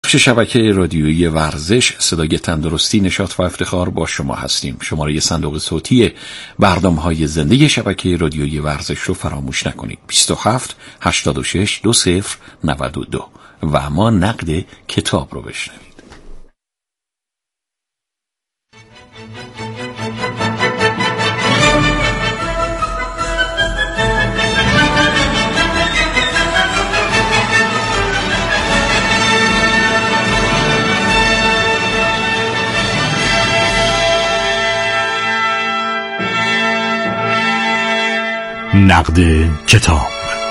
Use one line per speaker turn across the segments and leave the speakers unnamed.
بخش شبکه رادیویی ورزش، صدای تندرستی، نشاط و افتخار با شما هستیم. شماره صندوق صوتی برنامه‌های زنده شبکه رادیویی ورزش رو فراموش نکنید. 27 86 20 92 و ما نقد کتاب رو بشنوید.
نقد کتاب.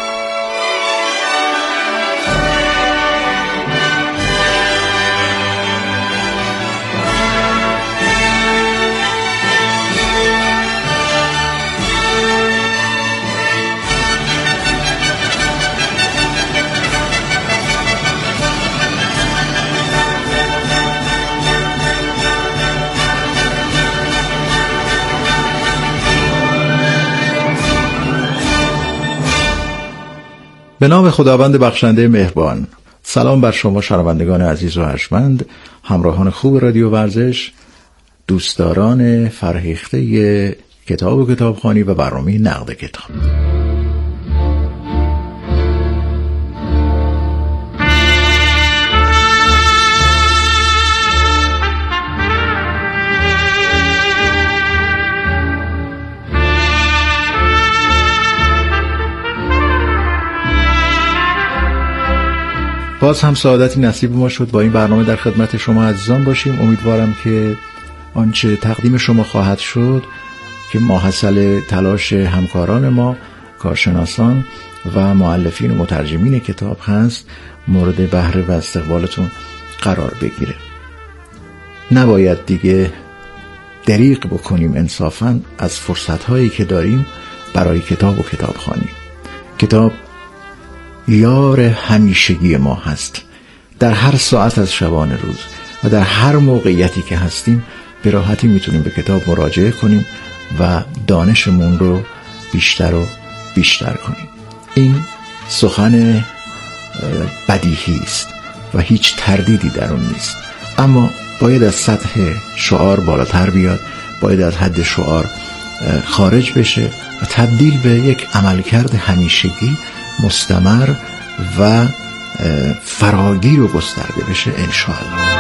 به نام خداوند بخشنده مهربان. سلام بر شما شنوندگان عزیز و ارجمند، همراهان خوب رادیو ورزش، دوستداران فرهیخته کتاب و کتابخوانی و برنامه نقد کتاب. باز هم سعادتی نصیب ما شد با این برنامه در خدمت شما عزیزان باشیم. امیدوارم که آنچه تقدیم شما خواهد شد که ماحصل تلاش همکاران ما، کارشناسان و مؤلفین و مترجمین کتاب هست، مورد بهره و استقبالتون قرار بگیره. نباید دیگه دریغ بکنیم انصافاً از فرصت‌هایی که داریم برای کتاب و کتابخوانی. کتاب یار همیشگی ما هست. در هر ساعت از شبانه روز و در هر موقعیتی که هستیم به راحتی میتونیم به کتاب مراجعه کنیم و دانشمون رو بیشتر و بیشتر کنیم. این سخن بدیهی است و هیچ تردیدی در اون نیست، اما باید از سطح شعار بالاتر بیاد، باید از حد شعار خارج بشه و تبدیل به یک عملکرد همیشگی، مستمر و فراگیر و گسترده بشه انشاءالله.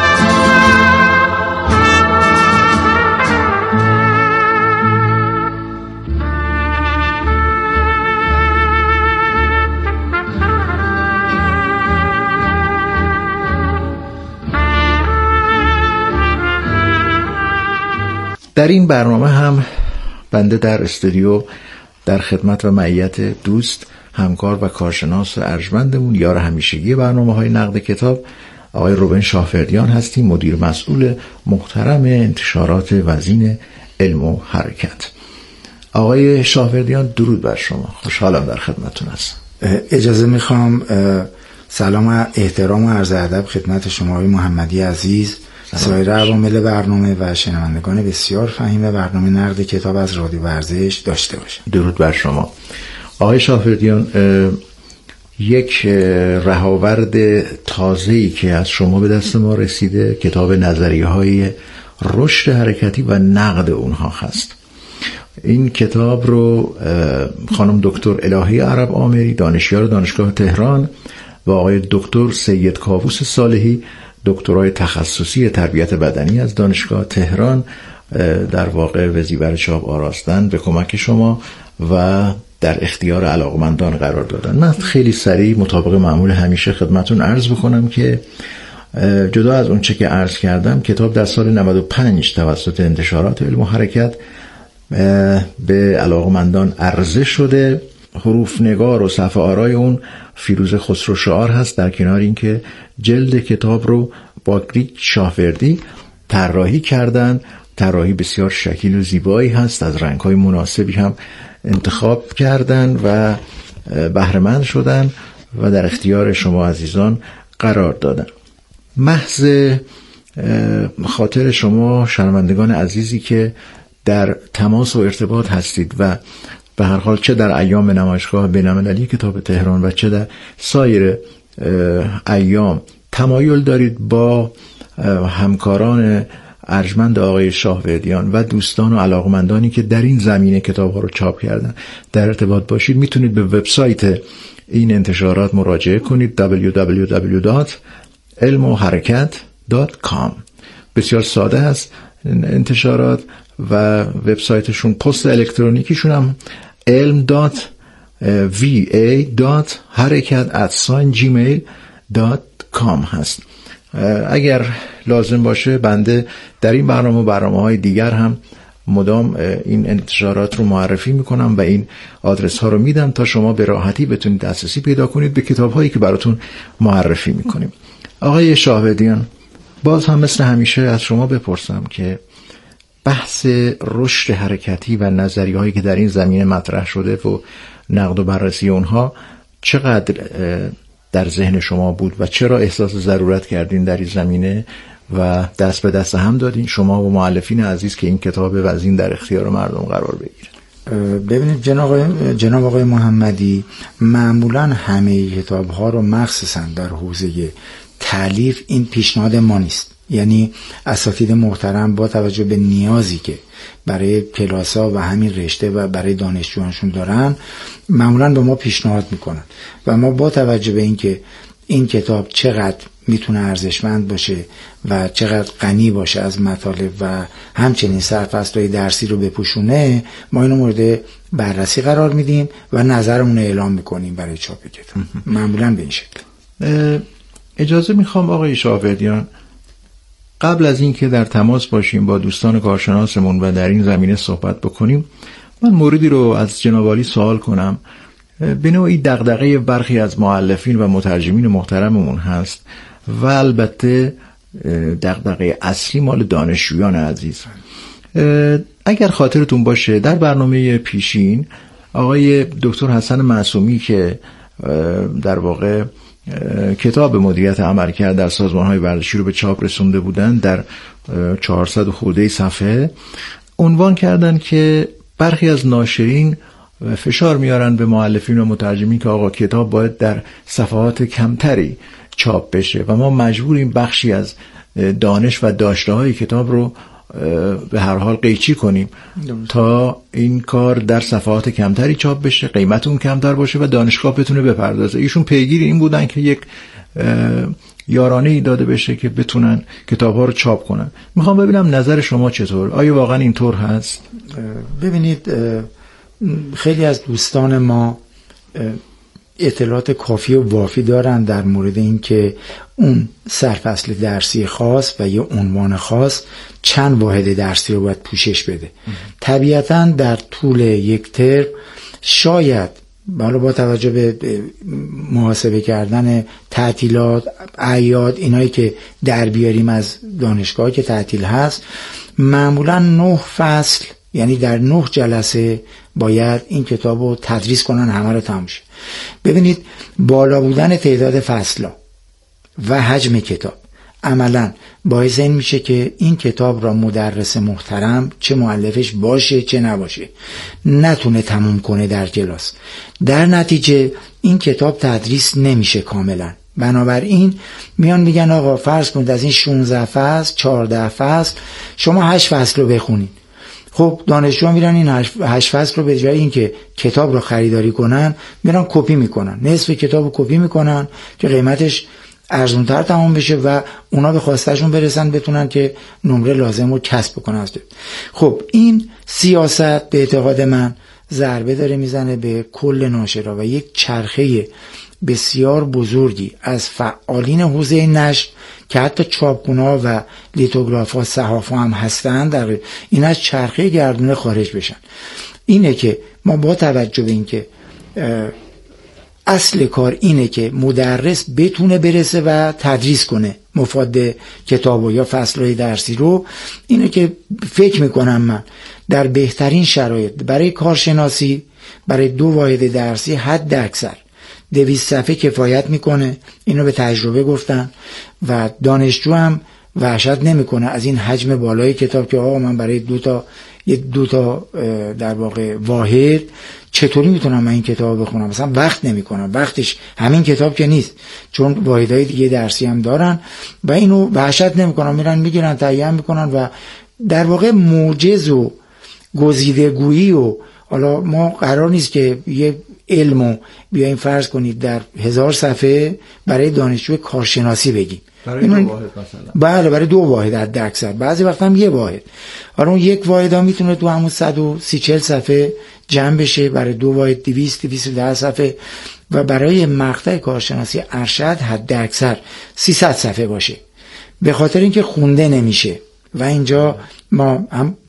در این برنامه هم بنده در استودیو در خدمت و معیت دوست، همکار و کارشناس ارجمندمون، یار همیشگی برنامه‌های نقد کتاب، آقای روبن شاهفردیان هستیم، مدیر مسئول محترم انتشارات وزین علم و حرکت. آقای شاهفردیان درود بر شما، خوشحالم در خدمتتون هستم.
اجازه میخوام سلام و احترام و عرض ادب خدمت شما آقای محمدی عزیز، سایر عوامل برنامه و شنوندگان بسیار فهیم برنامه نقد کتاب از رادیو ورزش داشته باشم.
درود بر شما. آقای شاهفردیان، یک رهاورد تازه‌ای که از شما به دست ما رسیده، کتاب نظریه‌های رشد حرکتی و نقد اونها هست. این کتاب رو خانم دکتر الهی عرب آمری، دانشیار دانشگاه تهران، و آقای دکتر سید کاووس صالحی، دکترای تخصصی تربیت بدنی از دانشگاه تهران، در واقع وزیبر چاپ آراستن به کمک شما و در اختیار علاقمندان قرار دادن. من خیلی سریع مطابق معمول همیشه خدمتون عرض بکنم که جدا از اون چه که عرض کردم، کتاب در سال 95 توسط انتشارات علم و حرکت به علاقمندان عرضه شده. حروف نگار و صفحه آرای اون فیروز خسرو شعار هست، در کنار این که جلد کتاب رو با گریگ شاهفردی طراحی کردن. طراحی بسیار شکیل و زیبایی هست، از رنگ‌های مناسبی هم انتخاب کردن و بهره‌مند شدن و در اختیار شما عزیزان قرار دادن. محض خاطر شما شنوندگان عزیزی که در تماس و ارتباط هستید و به هر حال چه در ایام نمایشگاه بین‌المللی کتاب تهران و چه در سایر ایام تمایل دارید با همکاران ارجمند آقای شاهوردیان و دوستان و علاقمندانی که در این زمینه کتاب‌ها رو چاپ کردن در ارتباط باشید، میتونید به وبسایت این انتشارات مراجعه کنید www.ilmoharakat.com. بسیار ساده است انتشارات و وبسایتشون. پست الکترونیکیشون هم ilm.va.harakat@gmail.com هست. اگر لازم باشه بنده در این برنامه‌های دیگر هم مدام این انتشارات رو معرفی میکنم و این آدرس ها رو میدم تا شما به راحتی بتونید دسترسی پیدا کنید به کتاب هایی که براتون معرفی میکنیم. آقای شاهوردیان، باز هم مثل همیشه از شما بپرسم که بحث رشد حرکتی و نظریه هایی که در این زمینه مطرح شده و نقد و بررسی اونها چقدر در ذهن شما بود و چرا احساس ضرورت کردین در این زمینه و دست به دست هم دادین شما و مؤلفین عزیز که این کتاب وزین در اختیار مردم قرار بگیره؟
ببینید جناب آقای محمدی، معمولا همه کتاب ها رو مخصوصا در حوزه تالیف این پیشنهاد ما نیست. یعنی اساتید محترم با توجه به نیازی که برای کلاس‌ها و همین رشته و برای دانشجویانشون دارن معمولا به ما پیشنهاد میکنن و ما با توجه به اینکه این کتاب چقدر میتونه ارزشمند باشه و چقدر غنی باشه از مطالب و همچنین سرفصل‌های درسی رو بپوشونه، ما اینو مورد بررسی قرار میدیم و نظرمون اعلام میکنیم برای چاپ کتاب. معمولا به این شکل.
اجازه میخوام آقای شاهوردیان، قبل از اینکه در تماس باشیم با دوستان کارشناسمون و در این زمینه صحبت بکنیم، من موردی رو از جناب عالی سوال کنم. به نوعی دغدغه برخی از مؤلفین و مترجمین محترممون هست و البته دغدغه اصلی مال دانشجویان عزیز. اگر خاطرتون باشه در برنامه پیشین آقای دکتر حسن معصومی که در واقع کتاب مدیریت عملکرد در سازمان‌های ورزشی رو به چاپ رسونده بودن، در 400 خورده صفحه عنوان کردن که برخی از ناشرین فشار میارن به مؤلفین و مترجمین که آقا کتاب باید در صفحات کمتری چاپ بشه و ما مجبوریم بخشی از دانش و داشته‌های کتاب رو به هر حال قیچی کنیم تا این کار در صفحات کمتری چاپ بشه، قیمت اون کمتر باشه و دانشگاه بتونه بپردازه. ایشون پیگیر این بودن که یک یارانه ای داده بشه که بتونن کتاب‌ها رو چاپ کنن. میخوام ببینم نظر شما چطور؟ آیا واقعا اینطور هست؟
ببینید، خیلی از دوستان ما اطلاعات کافی و وافی دارن در مورد این که اون سرفصل درسی خاص و یا عنوان خاص چند واحد درسی رو باید پوشش بده. طبیعتاً در طول یک ترم شاید بالا با توجه به محاسبه کردن تعطیلات، اعیاد، اینایی که در بیاریم از دانشگاه که تعطیل هست، معمولاً 9 فصل، یعنی در 9 جلسه باید این کتاب رو تدریس کنن، همه رو تموم شه. ببینید، بالا بودن تعداد فصل‌ها و حجم کتاب عملاً باعث این میشه که این کتاب را مدرس محترم، چه مؤلفش باشه چه نباشه، نتونه تموم کنه در کلاس. در نتیجه این کتاب تدریس نمیشه کاملاً. بنابراین میان میگن آقا فرض کنید از این 16 فصل 14 فصل شما 8 فصل رو بخونید. خب دانشجوها میرن این 8 فصل رو به جای اینکه کتاب رو خریداری کنن میرن کپی میکنن، نصف کتاب رو کپی میکنن که قیمتش ارزونتر تمام بشه و اونا به خواستشون برسن بتونن که نمره لازم رو کسب بکنن. خب این سیاست به اعتقاد من ضربه داره میزنه به کل ناشرا و یک چرخه بسیار بزرگی از فعالین حوزه نشر که حتی چاپخونه‌ها و لیتوگراف‌ها، صحاف‌ها هم هستن، در این از چرخه گردونه خارج بشن. اینه که ما با توجه به این که اصل کار اینه که مدرس بتونه برسه و تدریس کنه مفاد کتابو یا فصل‌های درسی رو، اینه که فکر میکنم من در بهترین شرایط برای کارشناسی برای 2 واحد درسی حد اکثر 200 صفحه کفایت میکنه. اینو به تجربه گفتن و دانشجو هم وحشت نمیکنه از این حجم بالای کتاب که آقا من برای 2 تا یه دو تا در واقع واحد، چطوری میتونم من این کتاب بخونم؟ مثلا وقت نمیکنم، وقتش همین کتاب که نیست، چون واحدهای دیگه درسی هم دارن و اینو وحشت نمیکنن، میرن میگیرن تهیه میکنن و در واقع موجز و گزیده‌گویی و حالا ما قرار نیست که یه علمو بیایم فرض کنید در 1000 صفحه برای دانشجو کارشناسی بگیم،
برای 2 واحد مثلا.
بله برای 2 واحد حد اکثر، بعضی وقتا هم 1 واحد. حالا اون 1 واحد ها میتونه تو همون 130-140 صفحه جمع بشه، برای 2 واحد 200-210 صفحه و برای مقطع کارشناسی ارشد حد اکثر 300 صفحه باشه، به خاطر اینکه خونده نمیشه و اینجا ما هم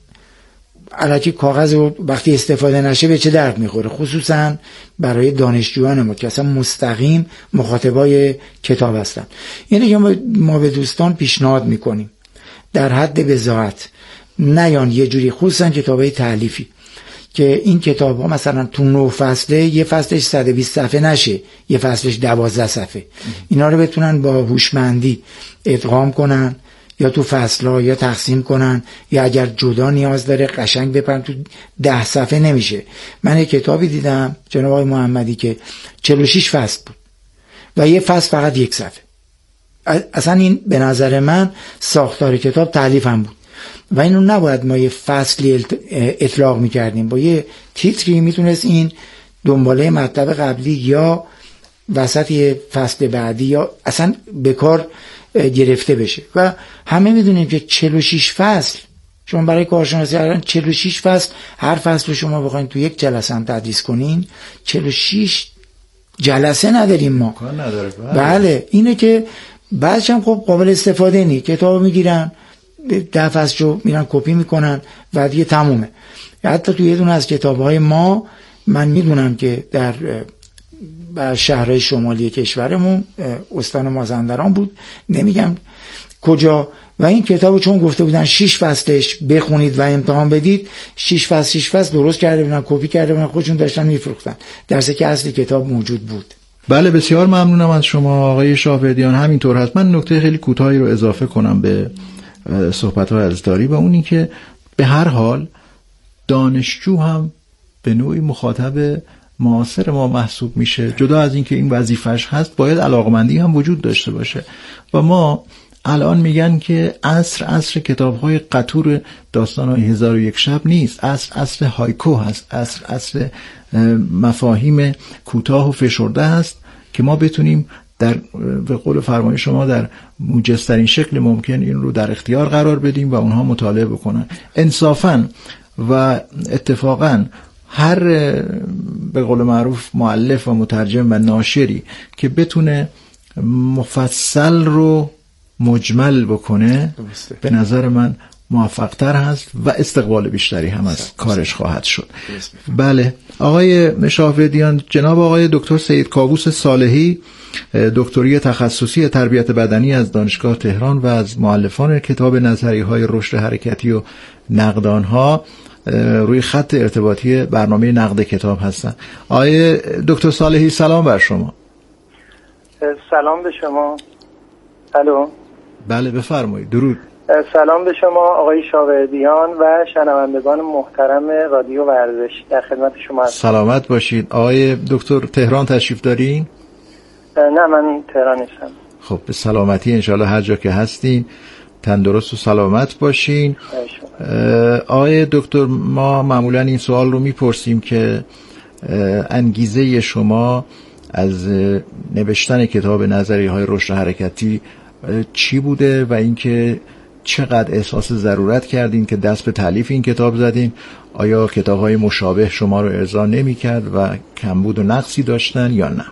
الکی کاغذ رو وقتی استفاده نشه به چه درد میخوره، خصوصا برای دانشجویان ما که اصلا مستقیم مخاطبای کتاب هستن. یعنی که ما به دوستان پیشنهاد میکنیم در حد بضاعت نیان یه جوری، خصوصا کتابای تالیفی که این کتاب ها مثلا تو 9 فصله یه فصلش 120 صفحه نشه، یه فصلش 12 صفحه، اینا رو بتونن با هوشمندی ادغام کنن یا تو فصل‌ها یا تقسیم کنن، یا اگر جدا نیاز داره قشنگ بپرن تو 10 صفحه نمیشه. من یک کتابی دیدم جناب آقای محمدی که 46 فصل بود و یه فصل فقط 1 صفحه. اصلا این به نظر من ساختار کتاب تالیف هم بود و اینو نباید ما یه فصلی اطلاق میکردیم، با یه تیتری میتونست این دنباله مطلب قبلی یا وسط یه فصل بعدی یا اصلا به کار گرفته بشه. و همه میدونیم که 46 فصل شما برای کارشناسی الان 46 فصل، هر فصل رو شما بخواید تو 1 جلسه هم تدریس کنین 46 جلسه نداریم ما.
نداره.
بله اینه که بعضش هم خب قابل استفاده نی، کتاب میگیرن 10 فصل رو میرن کپی میکنن و دیگه تمومه. حتی تو یه دونه از کتاب‌های ما من میدونم که در شهرهای شمالی کشورمون استان مازندران بود، نمیگم کجا، و این کتابو چون گفته بودن 6 فصلش بخونید و امتحان بدید، 6 فصل درست کرده بودن، کپی کرده بودن، خودشون داشتن میفروختن، درسته که اصلی کتاب موجود بود.
بله بسیار ممنونم از شما آقای شاهوردیان. همینطور هست. من نکته خیلی کوتاهی رو اضافه کنم به صحبت‌های عزیزداری و اون این که به هر حال دانشجو هم به نوعی مخاطب معاصر ما محسوب میشه. جدا از اینکه این وظیفش هست باید علاقمندی هم وجود داشته باشه و ما الان میگن که عصر کتاب‌های قطور داستان‌های 1001 شب نیست، عصر هایکو هست، عصر مفاهیم کوتاه و فشرده هست که ما بتونیم در به قول فرمای شما در موجزترین شکل ممکن این رو در اختیار قرار بدیم و اونها مطالعه بکنن. انصافاً و اتفاقاً هر به قول معروف مؤلف و مترجم و ناشری که بتونه مفصل رو مجمل بکنه به نظر من موفق‌تر هست و استقبال بیشتری هم از کارش خواهد شد. بله آقای شاهوردیان، جناب آقای دکتر سید کاووس صالحی، دکتری تخصصی تربیت بدنی از دانشگاه تهران و از مؤلفان کتاب نظریه‌های رشد حرکتی و نقد آنها، روی خط ارتباطی برنامه نقد کتاب هستن. آقای دکتر صالحی سلام بر شما.
سلام به شما. الو.
بله بفرمایید. درود.
سلام به شما آقای شاهوردیان و شنوندگان محترم رادیو ورزش، در خدمت شما هستم.
سلامت باشید. آقای دکتر تهران تشریف دارین؟
نه من تهران نیستم.
خب به سلامتی انشالله هر جا که هستین تندرست و سلامت باشین. آقای دکتر ما معمولا این سوال رو میپرسیم که انگیزه شما از نوشتن کتاب نظریه‌های رشد حرکتی چی بوده و اینکه چقدر احساس ضرورت کردین که دست به تالیف این کتاب زدین؟ آیا کتاب‌های مشابه شما رو ارضا نمی‌کرد و کمبود و نقصی داشتن یا نه؟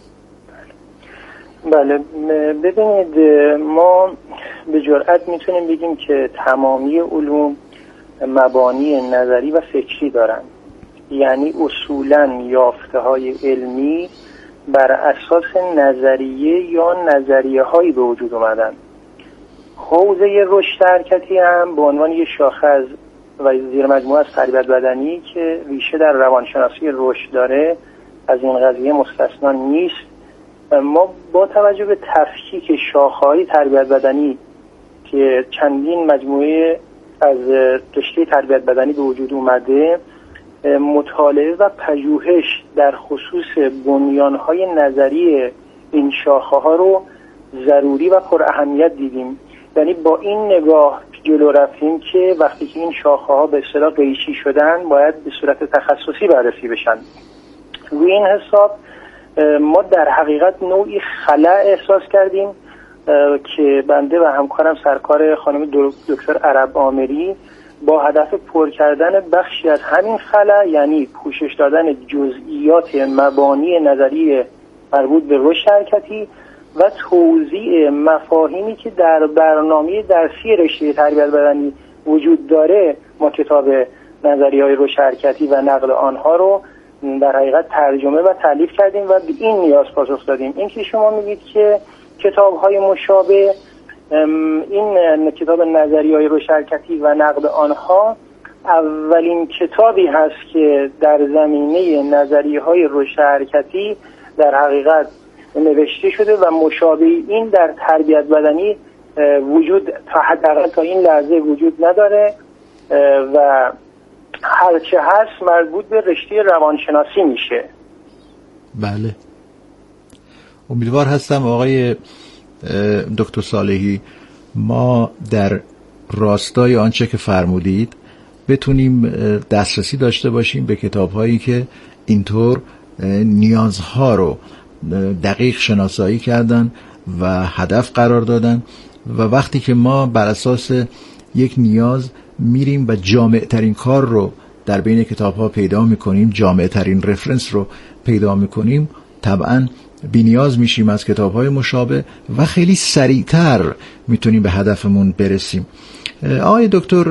بله ببینید، ما به جرئت میتونیم بگیم که تمامی علوم مبانی نظری و فکری دارن، یعنی اصولاً یافته‌های علمی بر اساس نظریه یا نظریه‌هایی به وجود اومدن. حوزه رشد حرکتی هم به عنوان یک شاخه از و زیر مجموعه از تربیت بدنی که ریشه در روانشناسی رشد داره از این قضیه مستثنا نیست. ما با توجه به تفکیک شاخه‌های تربیت بدنی که چندین مجموعه از رشته تربیت بدنی به وجود اومده، مطالعه و پژوهش در خصوص بنیانهای نظری این شاخه ها رو ضروری و پر اهمیت دیدیم. یعنی با این نگاه جلو رفتیم که وقتی که این شاخه ها به اصطلاح قیچی شدن باید به صورت تخصصی بررسی بشن. روی این حساب ما در حقیقت نوعی خلأ احساس کردیم که بنده و همکارم سرکار خانم دکتر عرب آمری با هدف پر کردن بخشی از همین خلأ، یعنی پوشش دادن جزئیات مبانی نظری مربوط به رشد حرکتی و توزیع مفاهیمی که در برنامه درسی رشته تربیت بدنی وجود داره، ما کتاب نظریه‌های رشد حرکتی و نقل آنها رو در حقیقت ترجمه و تالیف کردیم و به این نیاز پاسخ دادیم. این که شما میگید که کتاب‌های مشابه، این کتاب نظریه‌های رشد حرکتی و نقد آنها اولین کتابی هست که در زمینه نظریه‌های رشد حرکتی در حقیقت نوشته شده و مشابه این در تربیت بدنی وجود حداقل تا این لحظه وجود نداره و هرچه هست مربوط به رشته روانشناسی میشه.
بله، امیدوار هستم آقای دکتر صالحی ما در راستای آنچه که فرمودید بتونیم دسترسی داشته باشیم به کتاب‌هایی که اینطور نیازها رو دقیق شناسایی کردن و هدف قرار دادن و وقتی که ما بر اساس یک نیاز میریم و جامع ترین کار رو در بین کتاب‌ها پیدا میکنیم، جامع ترین رفرنس رو پیدا میکنیم، طبعاً بی‌نیاز میشیم از کتاب‌های مشابه و خیلی سریعتر میتونیم به هدفمون برسیم. آقای دکتر،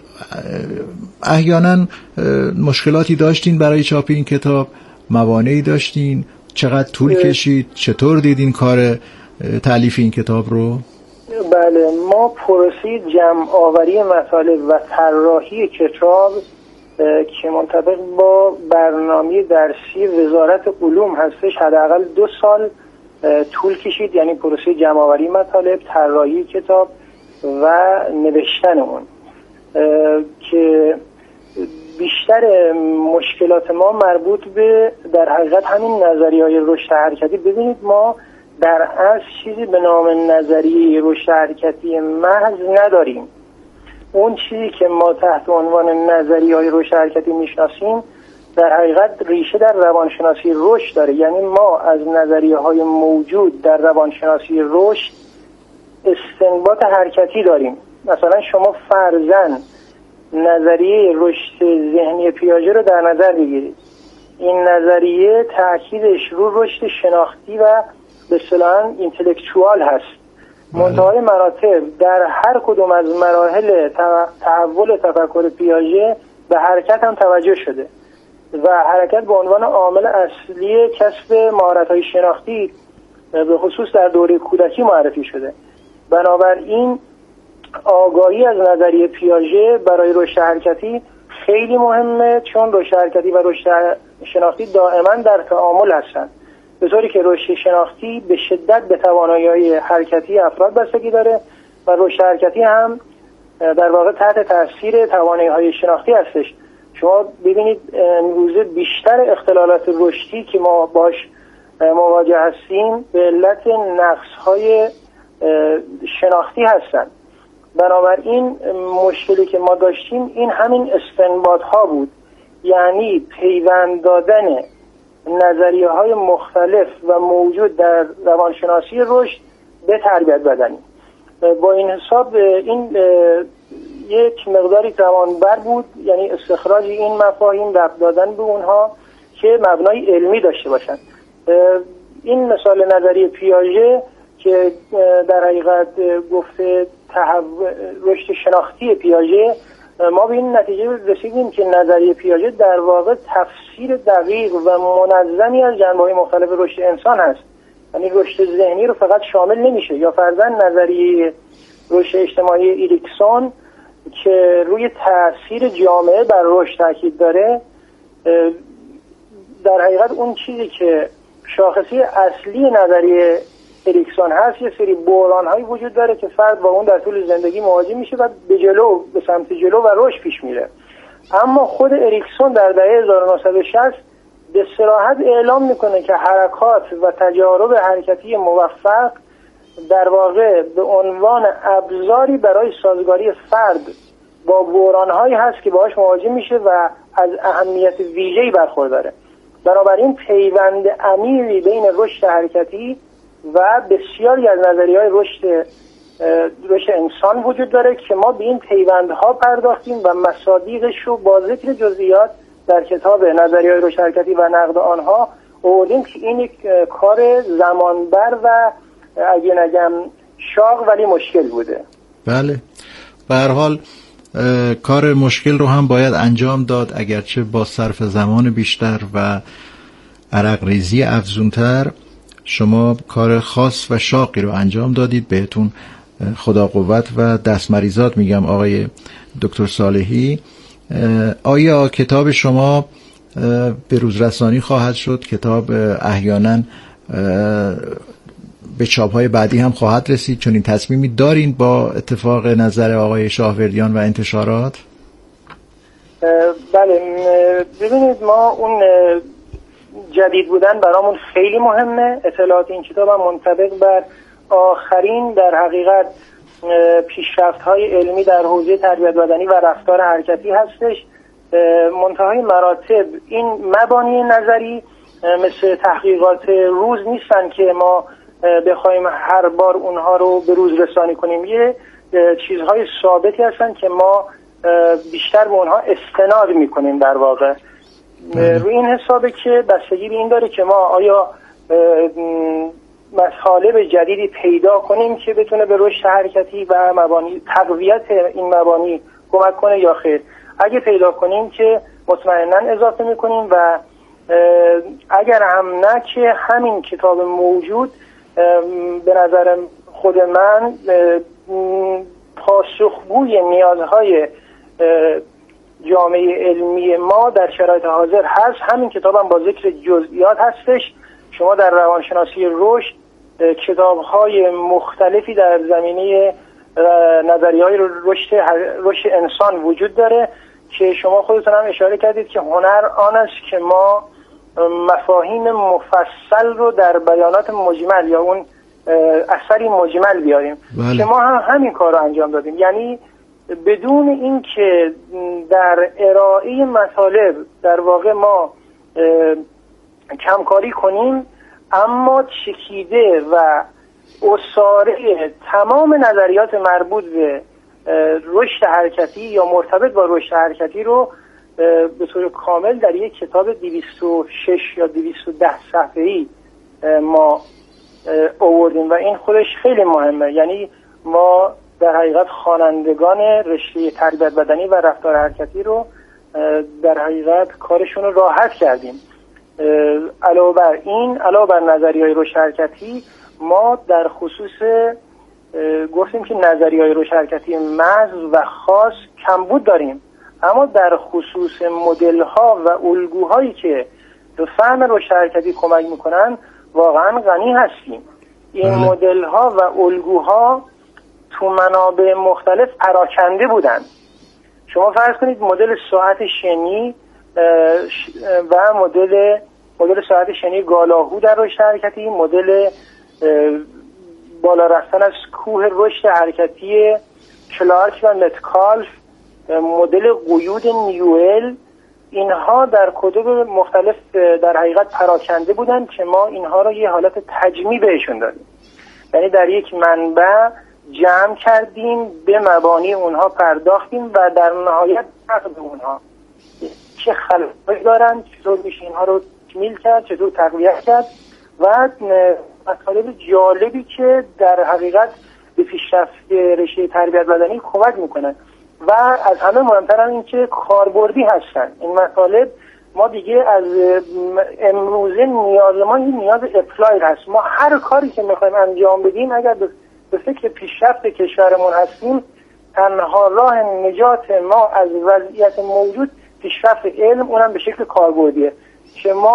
احیانا مشکلاتی داشتین برای چاپ این کتاب؟ موانعی داشتین؟ چقدر طول کشید؟ چطور دیدین کار تالیف این کتاب رو؟
بله، ما پروسه جمع آوری مطالب و طراحی کتاب که منطبق با برنامه درسی وزارت علوم هستش حداقل 2 سال طول کشید. یعنی پروسه جمع آوری مطالب، طراحی کتاب و نوشتن اون، که بیشتر مشکلات ما مربوط به در حقیقت همین نظریه‌های رشد حرکتی. ببینید ما در اصل چیزی به نام نظریه رشد حرکتی محض نداریم. اون چیزی که ما تحت عنوان نظریه‌های رشد حرکتی میشناسیم در حقیقت ریشه در روانشناسی رشد داره. یعنی ما از نظریه‌های موجود در روانشناسی رشد استنباط حرکتی داریم. مثلا شما فرضاً نظریه رشد ذهنی پیاژه رو در نظر بگیرید. این نظریه تأکیدش رو رشد شناختی و به اصطلاح اینتלקچوال هست. منتهای مراتب در هر کدوم از مراحل تحول تفکر پیاژه به حرکت هم توجه شده و حرکت به عنوان عامل اصلی کسب مهارت‌های شناختی به خصوص در دوره کودکی معرفی شده. بنابراین آگاهی از نظریه پیاژه برای رشد حرکتی خیلی مهمه، چون رشد حرکتی و رشد شناختی دائما در تعامل هستند، به طوری که رشد شناختی به شدت به توانایی‌های حرکتی افراد بستگی داره و رشد حرکتی هم در واقع تحت تاثیر توانایی‌های شناختی هستش. شما ببینید امروزه بیشتر اختلالات رشدی که ما باش مواجه هستیم به علت نقص‌های شناختی هستند. بنابراین مشکلی که ما داشتیم این همین استنباط ها بود، یعنی پیوند دادن نظریه های مختلف و موجود در روانشناسی رشد به تربیت بدنی. با این حساب این یک مقداری توانبر بود، یعنی استخراج این مفاهیم ربط دادن به اونها که مبنای علمی داشته باشند. این مثال نظریه پیاژه که در حقیقت گفته رشد شناختی پیاژه، ما به این نتیجه رسیدیم که نظریه پیاژه در واقع تفسیر دقیق و منظمی از جنبه‌های مختلف رشد انسان هست. یعنی رشد ذهنی رو فقط شامل نمیشه. یا فرضاً نظریه رشد اجتماعی ایریکسون که روی تاثیر جامعه بر رشد تاکید داره، در حقیقت اون چیزی که شاخصی اصلی نظریه اریکسون هست یه سری بحران‌هایی وجود داره که فرد با اون در طول زندگی مواجه میشه و به سمت جلو و رشد پیش میره. اما خود اریکسون در دهه 1960 به صراحت اعلام میکنه که حرکات و تجارب حرکتی موفق در واقع به عنوان ابزاری برای سازگاری فرد با بحران‌هایی هست که باهاش مواجه میشه و از اهمیت ویژه‌ای برخورداره. بنابراین پیوند عمیقی بین رشد حرکتی و بسیاری از نظریه‌های رشد انسان وجود داره که ما به این پیوندها پرداختیم و مصادیقش رو با ذکر جزئیات در کتاب نظریه‌های رشد حرکتی و نقد آنها آوردیم که این یک کار زمانبر و اگه نگم شاق ولی مشکل بوده.
بله، به هر حال کار مشکل رو هم باید انجام داد، اگرچه با صرف زمان بیشتر و عرق ریزی افزونتر. شما کار خاص و شاقی رو انجام دادید، بهتون خدا قوت و دستمریزات میگم آقای دکتر صالحی. آیا کتاب شما به روزرسانی خواهد شد؟ کتاب احیانا به چاپ‌های بعدی هم خواهد رسید، چون این تصمیمی دارین با اتفاق نظر آقای شاهوردیان و انتشارات؟
بله، ببینید ما اون جدید بودن برامون خیلی مهمه. اطلاعات این کتاب هم منطبق بر آخرین در حقیقت پیشرفت‌های علمی در حوزه تربیت بدنی و رفتار حرکتی هستش. منتهای مراتب این مبانی نظری مثل تحقیقات روز نیستن که ما بخوایم هر بار اونها رو به روز رسانی کنیم. یه چیزهای ثابتی هستن که ما بیشتر به اونها استناد میکنیم. در واقع روی این حسابه که بستگی به این داره که ما آیا مطالب جدیدی پیدا کنیم که بتونه به رشد حرکتی و مبانی تقویت این مبانی کمک کنه یا خیر. اگه پیدا کنیم که مطمئنا اضافه میکنیم و اگر هم نه که همین کتاب موجود به نظر خود من پاسخگوی نیازهای جامعه علمی ما در شرایط حاضر هست. همین کتاب هم با ذکر جزئیات هستش. شما در روانشناسی رشد کتاب‌های مختلفی در زمینه نظریه‌های رشد انسان وجود داره که شما خودتون هم اشاره کردید که هنر آن است که ما مفاهیم مفصل رو در بیانات مجمل یا اون اثری مجمل بیاریم.
بله.
که ما هم همین کار رو انجام دادیم، یعنی بدون این که در ارائه مطالب در واقع ما کمکاری کنیم، اما چکیده و اساره تمام نظریات مربوط به رشد حرکتی یا مرتبط با رشد حرکتی رو به طور کامل در یک کتاب 206 یا 210 صفحه‌ای ما آوردیم و این خودش خیلی مهمه. یعنی ما در حقیقت خوانندگان رشته تربیت بدنی و رفتار حرکتی رو در حقیقت کارشون رو راحت کردیم. علاوه بر نظریه‌های رشد حرکتی ما در خصوص گفتیم که نظریه‌های رشد حرکتی محض و خاص کمبود داریم، اما در خصوص مدل‌ها و الگوهایی که به فهم رشد حرکتی کمک میکنن واقعا غنی هستیم. این مدل‌ها و الگوها تو منابع مختلف پراکنده بودن. شما فرض کنید مدل ساعت شنی و مدل ساعت شنی گالاهو در رشد حرکتی، مدل بالا رفتن از کوه رشد حرکتی کلارک و متکالف، مدل قیود نیوئل، اینها در کتب مختلف در حقیقت پراکنده بودن که ما اینها رو یه حالت تجمیع بهشون دادیم. یعنی در یک منبع جمع کردیم، به مبانی اونها پرداختیم و در نهایت نقد اونها چه خلایی دارن، چطور میشه اینها رو تکمیل کرد، چطور تقویت کرد و مطالب جالبی که در حقیقت به پیشرفت رشته تربیت بدنی کمک میکنن و از همه مهمتر این که کاربردی هستن. این مطالب ما دیگه از امروزه نیاز اپلاید هست. ما هر کاری که میخوایم انجام بدیم اگر به فکر پیشرفت کشورمون هستیم، تنها راه نجات ما از وضعیت موجود پیشرفت علم، اونم به شکل کاربردیه که ما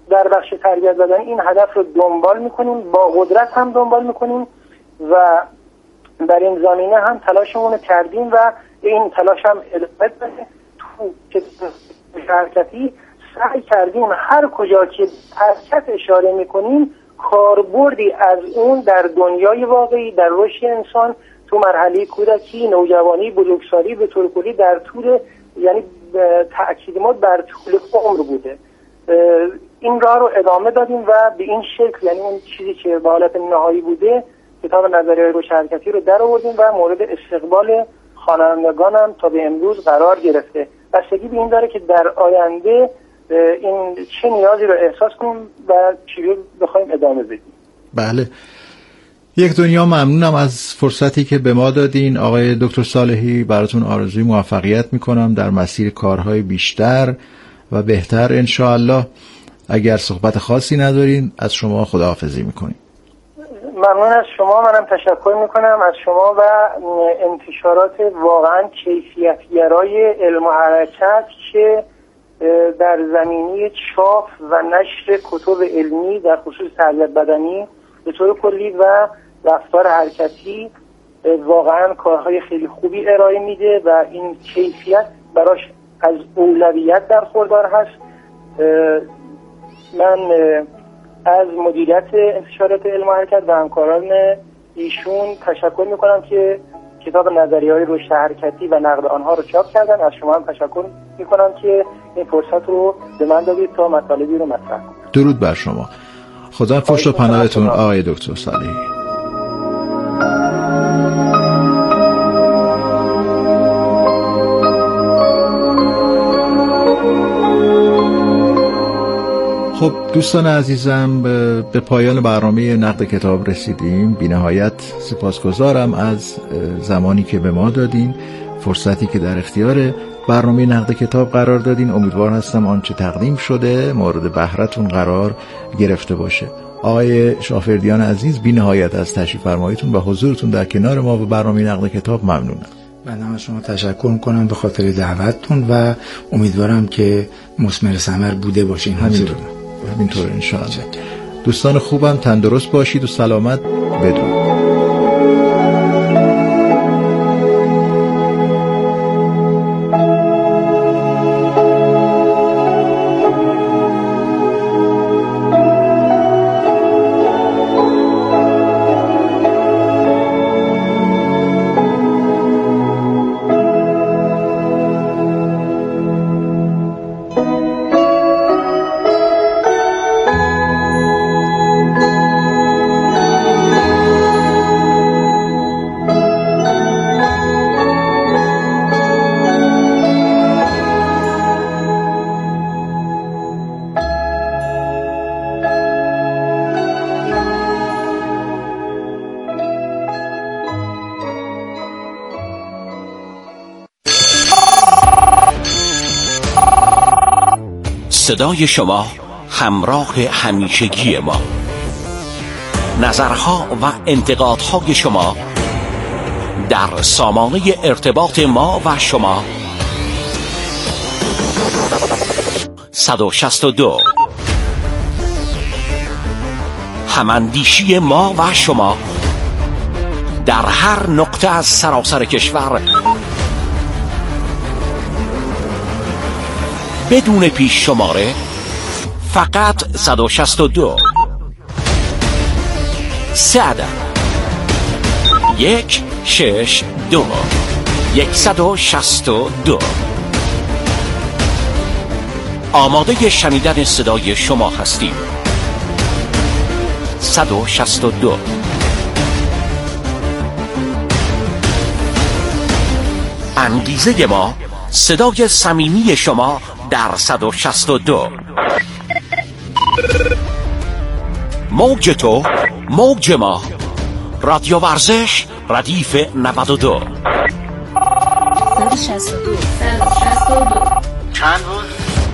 در بخش تربیت بدنی این هدف رو دنبال میکنیم، با قدرت هم دنبال میکنیم و در این زمینه هم تلاشمون رو کردیم و این تلاش هم ادامه داره. تو حرکتی سعی کردیم هر کجا که حرکت اشاره میکنیم کاربردی از اون در دنیای واقعی، در رشد انسان تو مرحله کودکی، نوجوانی، بزرگسالی به طور کلی در طول، یعنی تأکید ما بر طول عمر بوده. این راه رو ادامه دادیم و به این شکل، یعنی اون چیزی که به حالت نهایی بوده، کتاب نظریه‌های رشد حرکتی رو در آوردیم و مورد استقبال خوانندگان هم تا به امروز قرار گرفته. بستگی به این داره که در آینده این چه نیازی رو احساس کنیم و چی رو بخوایم ادامه بدیم.
بله، یک دنیا ممنونم از فرصتی که به ما دادین آقای دکتر صالحی. براتون آرزوی موفقیت میکنم در مسیر کارهای بیشتر و بهتر انشاءالله. اگر صحبت خاصی ندارین از شما خداحافظی میکنیم.
ممنون از شما. منم تشکر میکنم از شما و انتشارات واقعا کیفیت‌گرای علم و حرکت که در زمینه چاپ و نشر کتب علمی در خصوص تربیت بدنی به طور کلی و رفتار حرکتی واقعا کارهای خیلی خوبی ارائه میده و این کیفیت براش از اولویت در خوردار هست. من از مدیریت انتشارات علم و حرکت و همکاران ایشون تشکر میکنم که کتاب نظریه‌های رشد حرکتی و نقد آنها رو چاپ کردن. از شما هم تشکر میکنم که این فرصت رو به من دادید تا مطالبی رو مطرح کنم.
درود بر شما. خدا پشت و پناهتون آقای دکتر صالحی. خب دوستان عزیزم، به پایان برنامه نقد کتاب رسیدیم. بی نهایت سپاسگزارم از زمانی که به ما دادین، فرصتی که در اختیار برنامه نقد کتاب قرار دادین. امیدوار هستم آنچه تقدیم شده مورد بهرتون قرار گرفته باشه. آقای شافردیان عزیز، بی نهایت از تشریف فرماییتون و حضورتون در کنار ما و برنامه نقد کتاب ممنونم.
من از شما تشکر میکنم به خاطر دعوتتون و امیدوارم که مثمر ثمر بوده باشه.
همینطور انشاءالله. دوستان خوبم، تندرست باشید و سلامت بدون.
صدای شما همراه همیشگی ما. نظرها و انتقادهای شما در سامانه ارتباط ما و شما 162. هماندیشی ما و شما در هر نقطه از سراسر کشور بدون پیش شماره، فقط 162 3 عدد 162 162. آماده شنیدن صدای شما هستیم. 162. انگیزه ما صدای صمیمی شما در 162. موج تو، موج ما. رادیو ورزش ردیف 92.
162 چند بود؟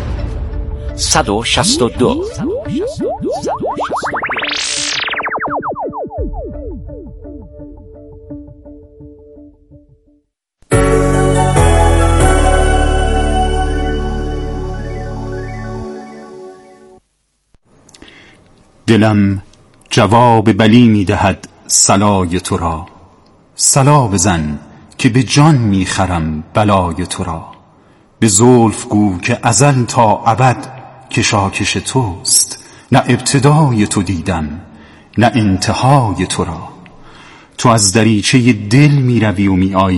162.
دلم جواب بلی می دهد صلای تو را. صلا بزن که به جان می خرم بلای تو را. به زلف گو که ازل تا ابد کشاکش توست. نه ابتدای تو دیدم نه انتهای تو را. تو از دریچه دل می روی و می آیی